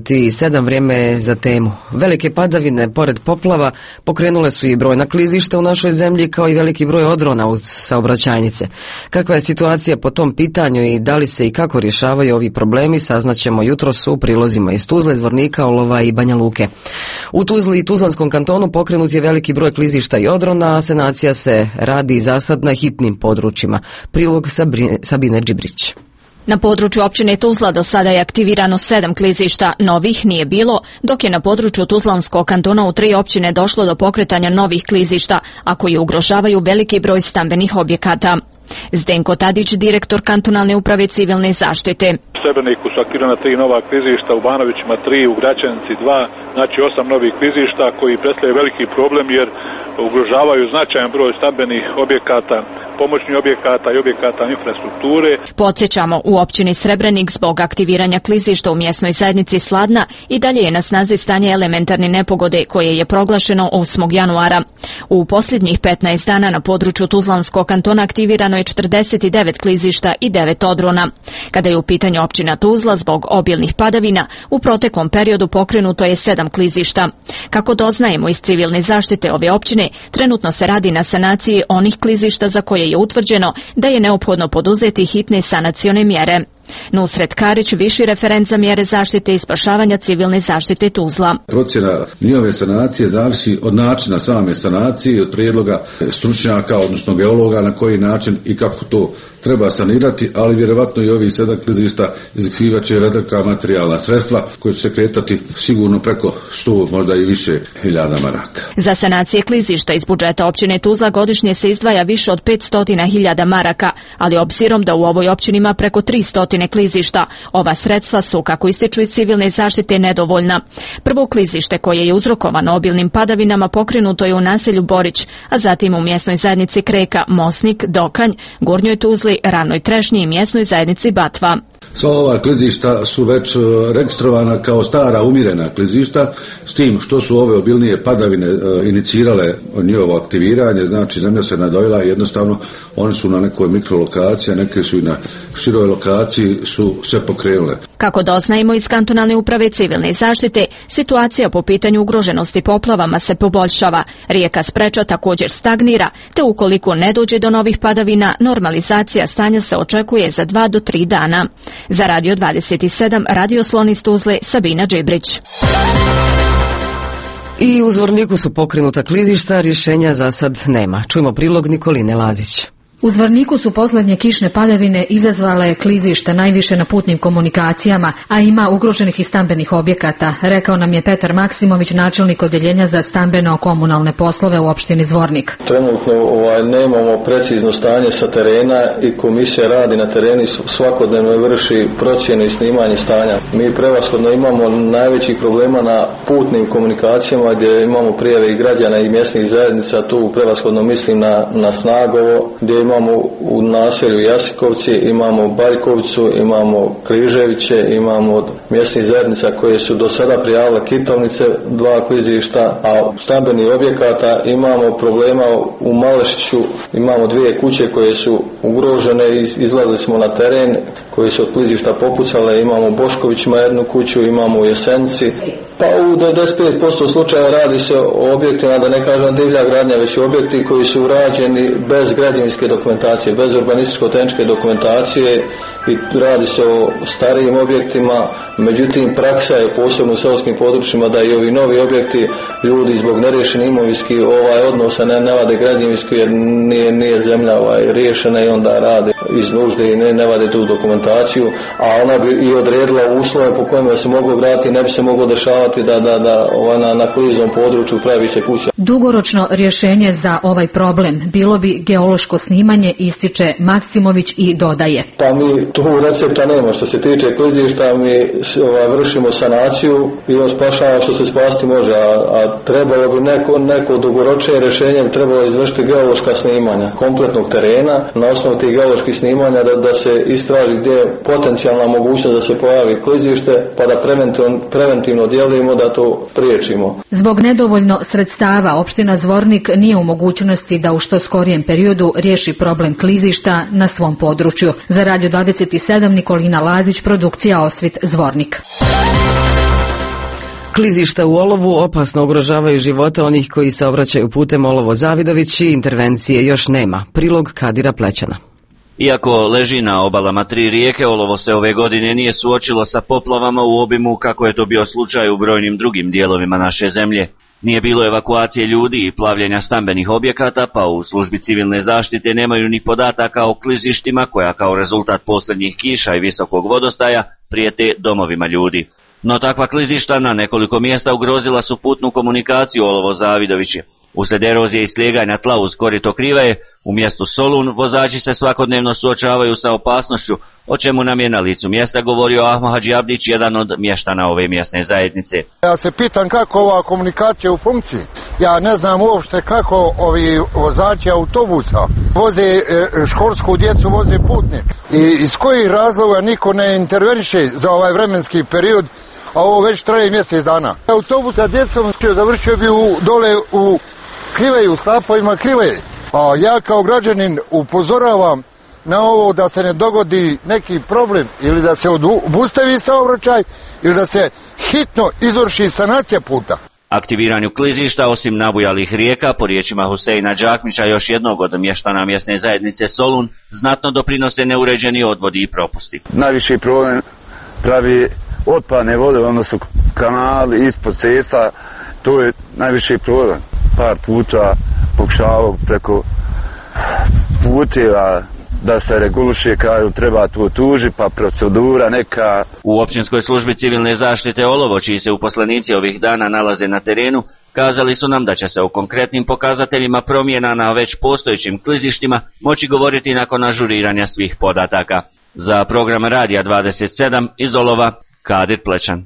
27, vrijeme je za temu. Velike padavine, pored poplava, pokrenule su i brojna klizišta u našoj zemlji, kao i veliki broj odrona uz saobraćajnice. Kakva je situacija po tom pitanju i da li se i kako rješavaju ovi problemi, saznaćemo jutros u prilozima iz Tuzle, Zvornika, Olova i Banja Luke. U Tuzli i Tuzlanskom kantonu pokrenut je veliki broj klizišta i odrona, a sanacija se radi za sad na hitnim područjima. Prilog Sabine Džibrić. Na području općine Tuzla do sada je aktivirano 7 klizišta, novih nije bilo, dok je na području Tuzlanskog kantona u 3 općine došlo do pokretanja novih klizišta, a koji ugrožavaju veliki broj stambenih objekata. Zdenko Tadić, direktor kantonalne uprave civilne zaštite. U Srebreniku su aktivirana 3 nova klizišta, u Banovićima 3, u Gračanici 2, znači 8 novih klizišta koji predstavljaju veliki problem jer ugrožavaju značajan broj stambenih objekata, pomoćnih objekata i objekata infrastrukture. Podsjećamo, u općini Srebrenik zbog aktiviranja klizišta u mjesnoj zajednici Sladna i dalje je na snazi stanje elementarne nepogode koje je proglašeno 8. januara. U posljednjih 15 dana na području Tuzlanskog kantona aktivirano je 49 klizišta i 9 odrona. Kada je u pitanju općina Tuzla zbog obilnih padavina, u proteklom periodu pokrenuto je 7 klizišta. Kako doznajemo iz civilne zaštite ove općine, trenutno se radi na sanaciji onih klizišta za koje je utvrđeno da je neophodno poduzeti hitne sanacione mjere. Nusret Karić, viši referent za mjere zaštite i spašavanja civilne zaštite Tuzla. Procjena njihove sanacije zavisi od načina same sanacije i od prijedloga stručnjaka, odnosno geologa, na koji način i kako to treba sanirati, ali vjerovatno i ovih 7 klizišta iziskivat će velika materijalna sredstva koje će se kretati sigurno preko 100, možda i više hiljada maraka. Za sanacije klizišta iz budžeta općine Tuzla godišnje se izdvaja više od 500.000 maraka, ali obzirom da u ovoj općini ima preko 300 klizišta, ova sredstva su, kako ističu iz civilne zaštite, nedovoljna. Prvo klizište koje je uzrokovano obilnim padavinama pokrenuto je u naselju Borić, a zatim u mjesnoj zajednici Kreka, Mosnik, Dokanj, Gornjoj Tuzli, Ravnoj Trešnji i mjesnoj zajednici Batva. Sva ova klizišta su već registrovana kao stara umirena klizišta, s tim što su ove obilnije padavine inicirale njihovo aktiviranje, znači zemlja se nadojila i jednostavno one su na nekoj mikrolokaciji, a neke su i na široj lokaciji su se pokrenule. Kako doznajemo iz kantonalne uprave civilne zaštite, situacija po pitanju ugroženosti poplavama se poboljšava. Rijeka Spreča također stagnira, te ukoliko ne dođe do novih padavina, normalizacija stanja se očekuje za 2 do 3 dana. Za Radio 27, Radio Slon iz Tuzle, Sabina Džibrić. I u Zvorniku su pokrenuta klizišta, rješenja za sad nema. Čujemo prilog Nikoline Lazić. U Zvorniku su posljednje kišne padavine izazvale klizišta najviše na putnim komunikacijama, a ima ugroženih i stambenih objekata, rekao nam je Petar Maksimović, načelnik odjeljenja za stambeno-komunalne poslove u opštini Zvornik. Trenutno nemamo precizno stanje sa terena i komisija radi na terenu, svakodnevno vrši procjenu i snimanje stanja. Mi prevashodno imamo najvećih problema na putnim komunikacijama gdje imamo prijave i građana i mjesnih zajednica, tu prevashodno mislim na Snagovo, gdje imamo u naselju Jasikovci, imamo Baljkovcu, imamo Križeviće, imamo mjesnih zajednica koje su do sada prijavile Kitovnice, 2 klizišta, a stambenih objekata imamo problema u Malešiću, imamo 2 kuće koje su ugrožene i izlazili smo na teren, koje su od klizišta popucale, imamo u Boškovićima 1 kuću, imamo u Jesenci. Pa u 95% slučaja radi se o objektima, da ne kažem divlja gradnja, već objekti koji su urađeni bez građevinske dokumentacije, bez urbanističko-tehničke dokumentacije i radi se o starijim objektima. Međutim, praksa je posebno u seoskim područjima da i ovi novi objekti ljudi zbog neriješenih imovinskih odnosa ne vade građevinsku jer nije zemlja riješena i onda rade iz nužde i ne vade tu dokumentaciju, a ona bi i odredila uslove po kojima se moglo graditi, ne bi se moglo dešavati da na kliznom području pravi se kuća. Dugoročno rješenje za ovaj problem bilo bi geološko snimanje, ističe Maksimović i dodaje. Pa mi tu recepta nema. Što se tiče klizišta, mi vršimo sanaciju i on spašava što se spasti može, a trebalo bi neko dugoročnije rješenje bi trebalo izvršiti geološka snimanja kompletnog terena. Na osnovu tih geoloških snimanja da se istraži je potencijalna mogućnost da se pojavi klizište, pa da preventivno djelujemo da to priječimo. Zbog nedovoljno sredstava opština Zvornik nije u mogućnosti da u što skorijem periodu riješi problem klizišta na svom području. Za Radio 27 Nikolina Lazić, produkcija Osvit, Zvornik. Klizišta u olovu opasno ugrožavaju živote onih koji se obraćaju putem Olovo Zavidović i intervencije još nema. Prilog Kadira Plećana. Iako leži na obalama 3 rijeke, Olovo se ove godine nije suočilo sa poplavama u obimu kako je to bio slučaj u brojnim drugim dijelovima naše zemlje. Nije bilo evakuacije ljudi i plavljenja stambenih objekata, pa u službi civilne zaštite nemaju ni podataka o klizištima koja kao rezultat posljednjih kiša i visokog vodostaja prijete domovima ljudi. No takva klizišta na nekoliko mjesta ugrozila su putnu komunikaciju Olovo Zavidoviće. Uslijed erozije i slijeganja tla uz korito Krivaje, u mjestu Solun vozači se svakodnevno suočavaju sa opasnošću, o čemu nam je na licu mjesta govorio Ahmo Hadži Abdić, jedan od mještana ove mjesne zajednice. Ja se pitam kako ova komunikacija u funkciji. Ja ne znam uopšte kako ovi vozači autobusa voze školsku djecu, voze putnik. I iz kojih razloga niko ne interveniše za ovaj vremenski period, a ovo već traje mjesec dana. Autobus sa djecom završio bi dole u Kriveju, u slapovima Kriveje. A ja kao građanin upozoravam na ovo da se ne dogodi neki problem ili da se obustavi saobraćaj ili da se hitno izvrši sanacija puta. Aktiviranju klizišta, osim nabujalih rijeka, po riječima Huseina Đakmića, još jednog od mještana mjesne zajednice Solun, znatno doprinose neuređeni odvodi i propusti. Najviši problem pravi otpadne vode, odnosno kanali ispod cesta, to je najviši problem. Par puta pokušavao preko puteva da se reguliše, kažu treba to tuži, pa procedura neka. U općinskoj službi civilne zaštite Olovo, čiji se uposlenici ovih dana nalaze na terenu, kazali su nam da će se o konkretnim pokazateljima promjena na već postojećim klizištima moći govoriti nakon ažuriranja svih podataka. Za program Radija 27 iz Olova, Kadir Plećan.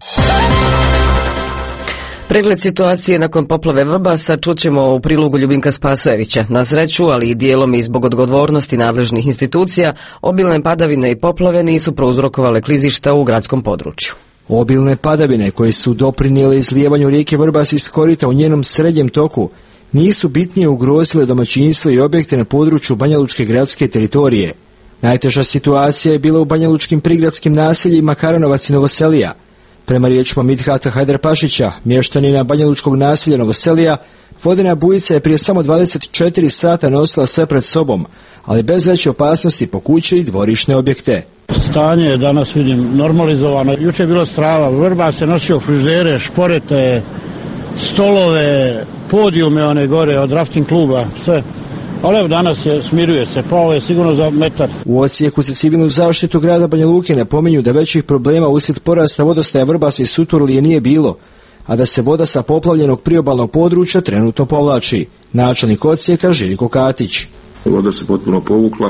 Pregled situacije nakon poplave Vrbasa čućemo u prilogu Ljubinka Spasojevića. Na sreću, ali i dijelom i zbog odgovornosti nadležnih institucija, obilne padavine i poplave nisu prouzrokovale klizišta u gradskom području. Obilne padavine koje su doprinijele izlijevanju rijeke Vrbas iz korita u njenom srednjem toku nisu bitnije ugrozile domaćinstva i objekte na području Banjalučke gradske teritorije. Najteža situacija je bila u banjalučkim prigradskim naseljima Karanovac i Novoselija. Prema riječima Midhata Hajdarpašića, mještanina banjalučkog naselja Novoselija, vodena bujica je prije samo 24 sata nosila sve pred sobom, ali bez veće opasnosti po kuće i dvorišne objekte. Stanje je danas, vidim, normalizovano. Juče je bilo strava, Vrba se nosio frižidere, šporete, stolove, podijume one gore od rafting kluba, sve. Ali evo danas smiruje se, pao je sigurno za metar. U odsjeku za civilnu zaštitu grada Banja Luke napominju da većih problema uslijed porasta vodostaja Vrbasa i Suturlije nije bilo, a da se voda sa poplavljenog priobalnog područja trenutno povlači. Načelnik odsjeka Željko Katić. Voda se potpuno povukla.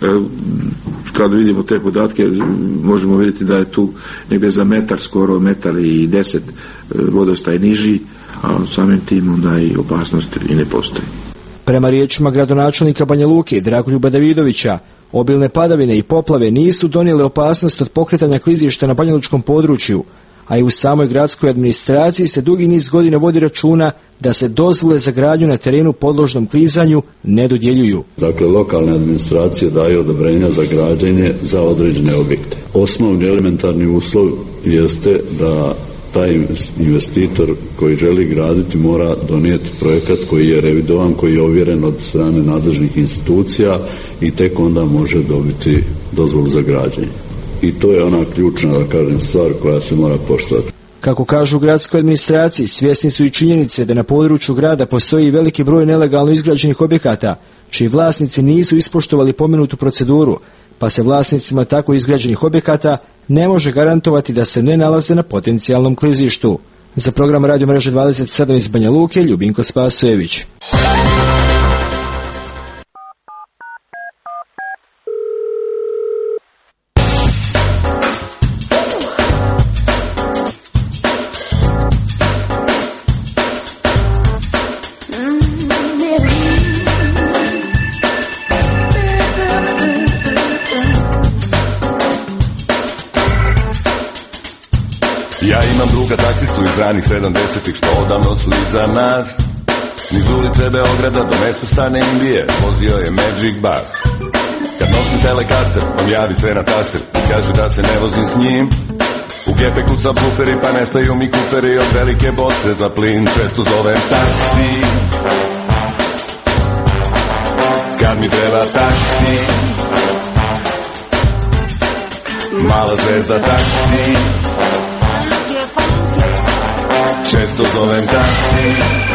Kad vidimo te podatke možemo vidjeti da je tu negdje za metar, skoro metar i 10 vodostaj niži, a samim tim onda i opasnost i ne postoji. Prema riječima gradonačelnika Banja Luke Dragoljuba Davidovića, obilne padavine i poplave nisu donijele opasnost od pokretanja klizišta na banjalučkom području, a i u samoj gradskoj administraciji se dugi niz godina vodi računa da se dozvole za gradnju na terenu podložnom klizanju ne dodjeljuju. Dakle, lokalne administracije daju odobrenja za građenje za određene objekte. Osnovni elementarni uslov jeste da taj investitor koji želi graditi mora donijeti projekat koji je revidovan, koji je ovjeren od strane nadležnih institucija i tek onda može dobiti dozvolu za građenje. I to je ona ključna, da kažem, stvar koja se mora poštovati. Kako kažu u gradskoj administraciji, svjesni su i činjenice da na području grada postoji veliki broj nelegalno izgrađenih objekata, čiji vlasnici nisu ispoštovali pomenutu proceduru, pa se vlasnicima tako izgrađenih objekata ne može garantovati da se ne nalaze na potencijalnom klizištu. Za program Radio mreže 27 iz Banja Luke, Ljubinko Spasojević. tuga taksistu iz ranih 70-ih što odavno su iza nas. Niz ulice Beograda do mesta Stane Indije vozio je Magic Bus. Kad nosim Telecaster, on javi sve na taster i kaže da se ne vozim s njim. U gepeku sa buferi pa nestaju mi kuferi od velike boce za plin. Često zovem taksi kad mi treba taksi. Mala zvezda taksi, često zovem taksi.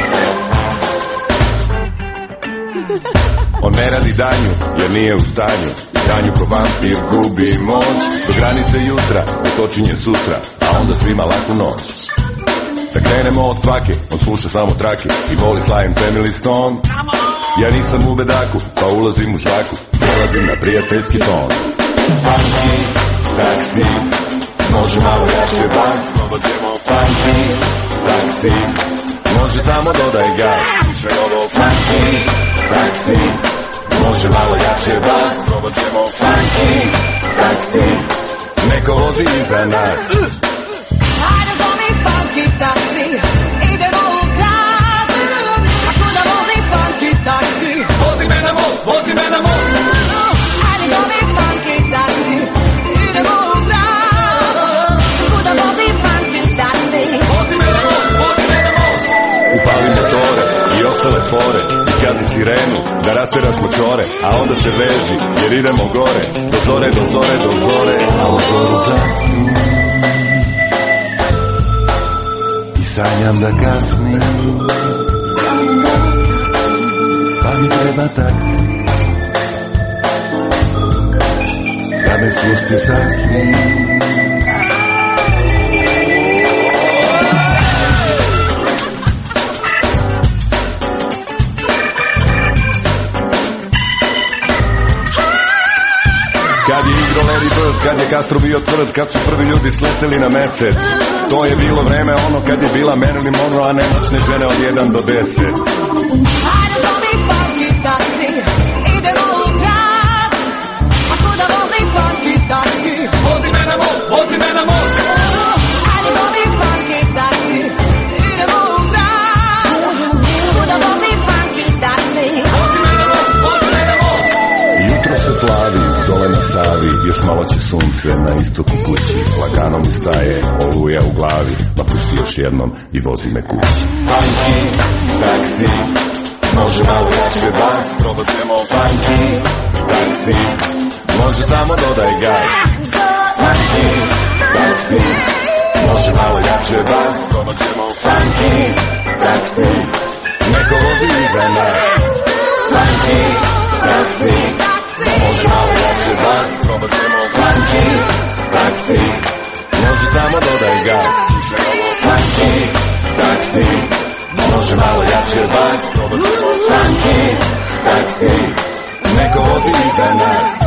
On ne radi danju jer nije u stanju. Danju ko vampir gubi moć. Do granice jutra počinje sutra, a onda svima laku noć. Da krenemo od kvake, on sluša samo trake i voli Sly and Family Stone. Ja nisam u bedaku, pa ulazim u žvaku, prelazim na prijateljski ton. Funky taksi, može malo jače bas. Funky taksi, može samo dodaj gas. Funky taksi, može malo jače bas. Funky taksi, neko vozi iza nas. Hajde zove funky taksi, idemo u grad. Ako da vozi funky taksi, vozi me na most, vozi me na most. Hajde zove funky taksi, idemo u grad. Ako da vozi funky taksi, vozi me na most, vozi me na most. Upali motore i ostale fore, izgazi sirenu da rasteraš močore, a onda se veži jer idemo gore. Do zore, do zore, do zore, a u zoru zasnim i sanjam da kasnim. Pa mi treba taksi da me spusti sasvim. Kad je igro Larry Bird, kad je Castro bio tvrd, kad su prvi ljudi sleteli na mesec. To je bilo vreme ono kad je bila Marilyn Monroe, a nemoćne žene od 1 do 10. Hajde zove funky taksi, idemo u grad. Ako da vozi funky taksi, vozi me na most, vozi me na most. Hajde zove funky taksi, idemo u grad. Ako da vozi funky taksi, vozi me na most, vozi me na most. Jutro se plavi, dole na Savi, još malo će sunce na istoku kući. Lagano mi staje, oluja u glavi, pa pusti još jednom i vozi me kući. Funky taksi, može malo jače bas. Probat ćemo funky taksi, može samo dodaj gas. Funky taksi, može malo jače bas. Probat ćemo funky taksi, neko vozi iza nas. Funky taksi, može malo jače bas. Probat ćemo funky taksi, može samo dodaj gas. Funky taksi, može malo jače bas. Probat ćemo funky taksi, neko vozi iza nas.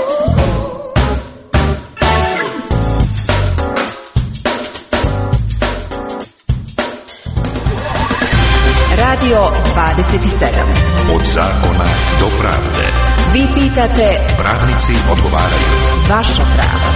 Radio 27. Od zakona do pravde. Vi pitate, pravnici odgovaraju. Vaša prava.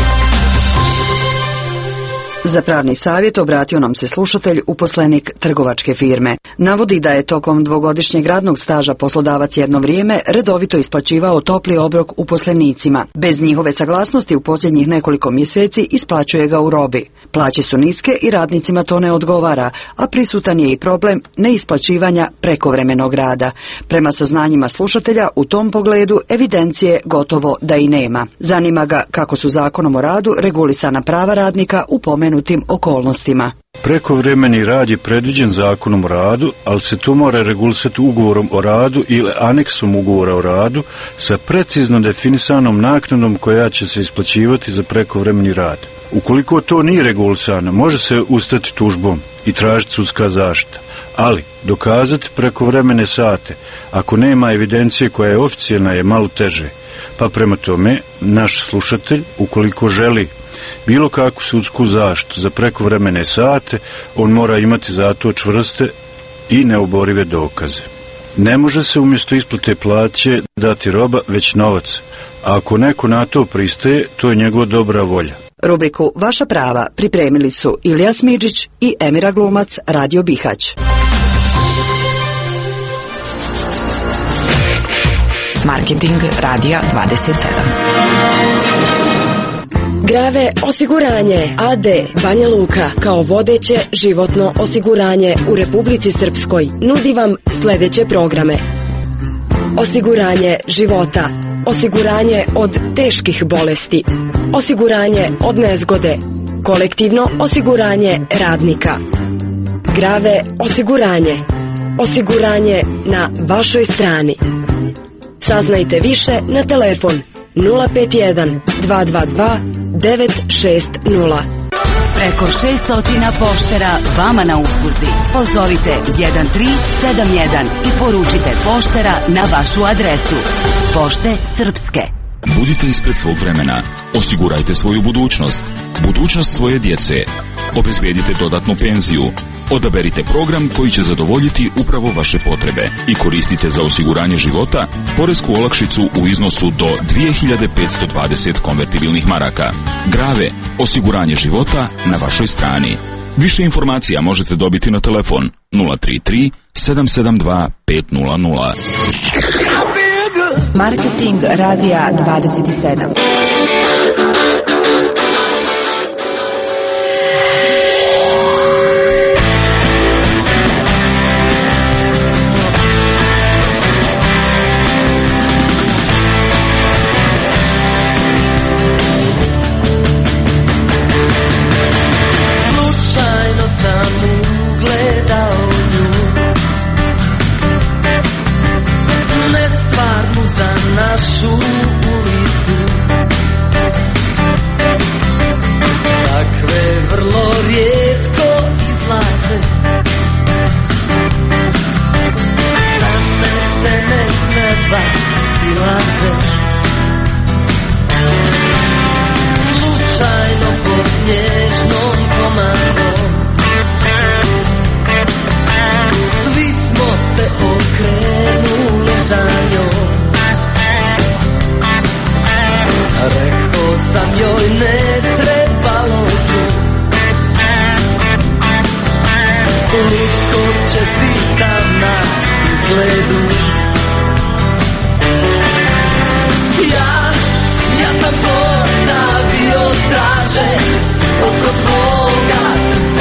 Za pravni savjet obratio nam se slušatelj, uposlenik trgovačke firme. Navodi da je tokom dvogodišnjeg radnog staža poslodavac jedno vrijeme redovito isplaćivao topli obrok uposlenicima. Bez njihove saglasnosti u posljednjih nekoliko mjeseci isplaćuje ga u robi. Plaće su niske i radnicima to ne odgovara, a prisutan je i problem neisplaćivanja prekovremenog rada. Prema saznanjima slušatelja, u tom pogledu evidencije gotovo da i nema. Zanima ga kako su Zakonom o radu regulisana prava radnika u pomenutim okolnostima. Prekovremeni rad je predviđen Zakonom o radu, ali se to mora regulisati ugovorom o radu ili aneksom ugovora o radu sa precizno definisanom naknadom koja će se isplaćivati za prekovremeni rad. Ukoliko to nije regulisano, može se ustati tužbom i tražiti sudska zaštita, ali dokazati prekovremene sate, ako nema evidencije koja je oficijelna, je malo teže. Pa prema tome, naš slušatelj, ukoliko želi bilo kakvu sudsku zaštitu za prekovremene sate, on mora imati za to čvrste i neoborive dokaze. Ne može se umjesto isplate plaće dati roba, već novac, a ako neko na to pristaje, to je njegova dobra volja. Rubriku Vaša prava pripremili su Ilija Smidžić i Emira Glumac, Radio Bihać. Marketing Radija 27. Grave osiguranje AD Banja Luka kao vodeće životno osiguranje u Republici Srpskoj nudi vam sljedeće programe: osiguranje života, osiguranje od teških bolesti, osiguranje od nezgode, kolektivno osiguranje radnika, Grave osiguranje, osiguranje na vašoj strani. Saznajte više na telefon 051 222 960. Preko 600 poštera vama na usluzi. Pozovite 1371 i poručite poštera na vašu adresu. Pošte Srpske. Budite ispred svog vremena. Osigurajte svoju budućnost. Budućnost svoje djece. Obezbedite dodatnu penziju. Odaberite program koji će zadovoljiti upravo vaše potrebe i koristite za osiguranje života poresku olakšicu u iznosu do 2520 konvertibilnih maraka. Grave, osiguranje života na vašoj strani. Više informacija možete dobiti na telefon 033 772 500. Marketing Radija 27. Našu ulicu, takve vrlo rijetko izlaze. Zanesene s neba silaze. Slučajno pod nježnom komandom svi smo se okrenuli za njom. Rekao sam joj ne trebalo su, nitko će tam na izgledu. Ja sam postavio straže oko tvoga srca.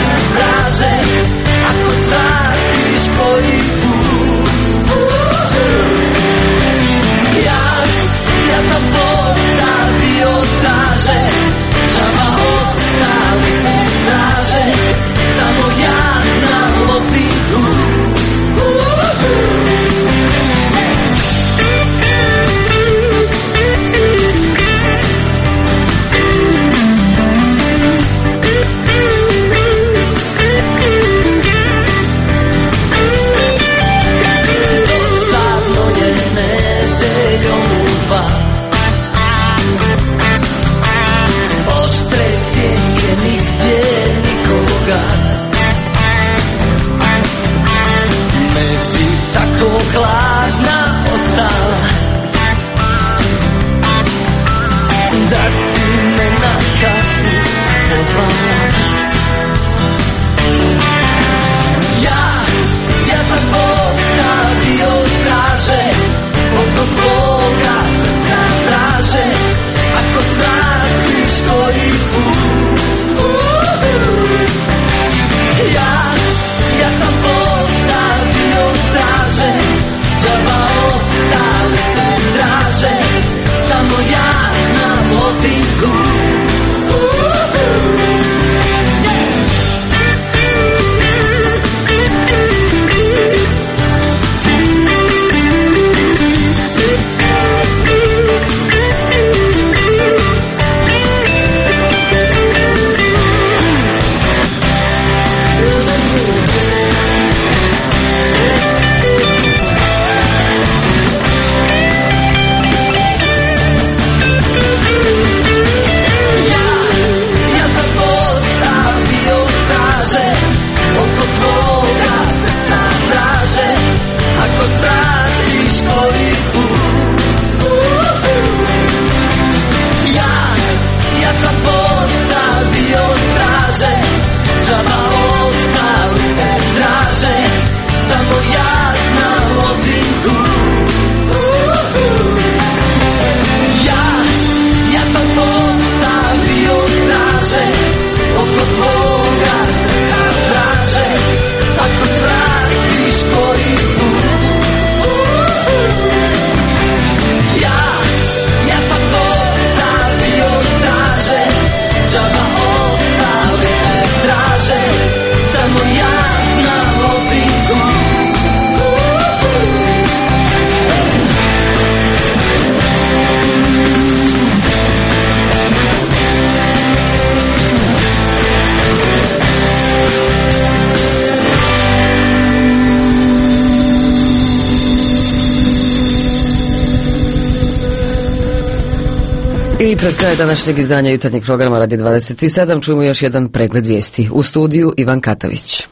I pred kraj današnjeg izdanja jutarnjeg programa Radi 27 čujemo još jedan pregled vijesti. U studiju Ivan Katavić.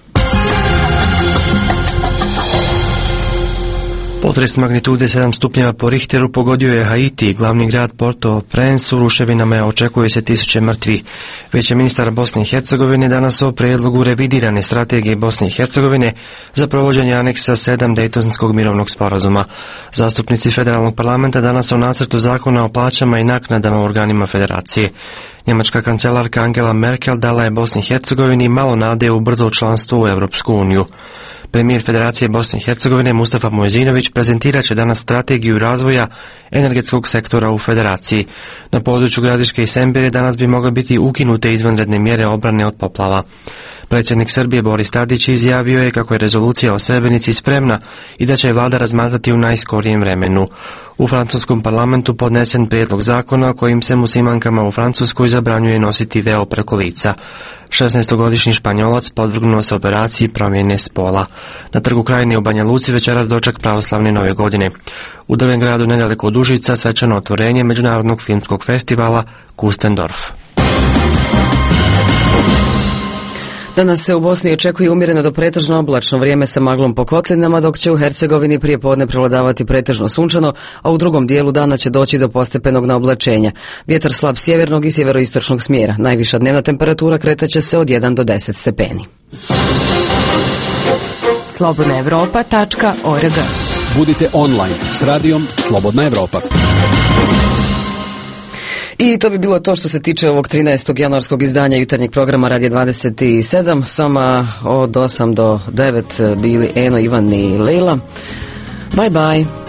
Potres magnitude 7 stupnjeva po Richteru pogodio je Haiti, glavni grad Port-au-Prince, u ruševinama očekuje se 1000 mrtvih. Već je ministar Bosne i Hercegovine danas o prijedlogu revidirane strategije Bosne i Hercegovine za provođenje aneksa 7 Dejtonskog mirovnog sporazuma. Zastupnici federalnog parlamenta danas o nacrtu zakona o plaćama i naknadama u organima federacije. Njemačka kancelarka Angela Merkel dala je Bosni i Hercegovini malo nade u brzo članstvo u Europsku uniju. Premijer Federacije Bosne i Hercegovine Mustafa Mojzinović prezentirat će danas strategiju razvoja energetskog sektora u Federaciji. Na području Gradiške i Sembire danas bi mogle biti ukinute izvanredne mjere obrane od poplava. Predsjednik Srbije Boris Tadić izjavio je kako je rezolucija o Srebrenici spremna i da će je vlada razmatrati u najskorijem vremenu. U francuskom parlamentu podnesen prijedlog zakona kojim se muslimankama u Francuskoj zabranjuje nositi veo preko lica. 16-godišnji Španjolac podvrgnuo se operaciji promjene spola. Na Trgu Krajine u Banja Luci večeras doček pravoslavne nove godine. U Drvengradu nedaleko od Užica svečano otvorenje Međunarodnog filmskog festivala Kustendorf. Danas se u Bosni očekuje umjereno do pretežno oblačno vrijeme sa maglom po kotlinama, dok će u Hercegovini prije podne prevladavati pretežno sunčano, a u drugom dijelu dana će doći do postepenog naoblačenja. Vjetar slab sjevernog i sjeveroistočnog smjera. Najviša dnevna temperatura kretaće se od 1 do 10 stepeni. slobodnaevropa.org. Budite online s radijom Slobodna Evropa. I to bi bilo to što se tiče ovog 13. januarskog izdanja jutarnjeg programa Radija 27. S vama od 8 do 9 bili Eno, Ivan i Leila. Bye bye.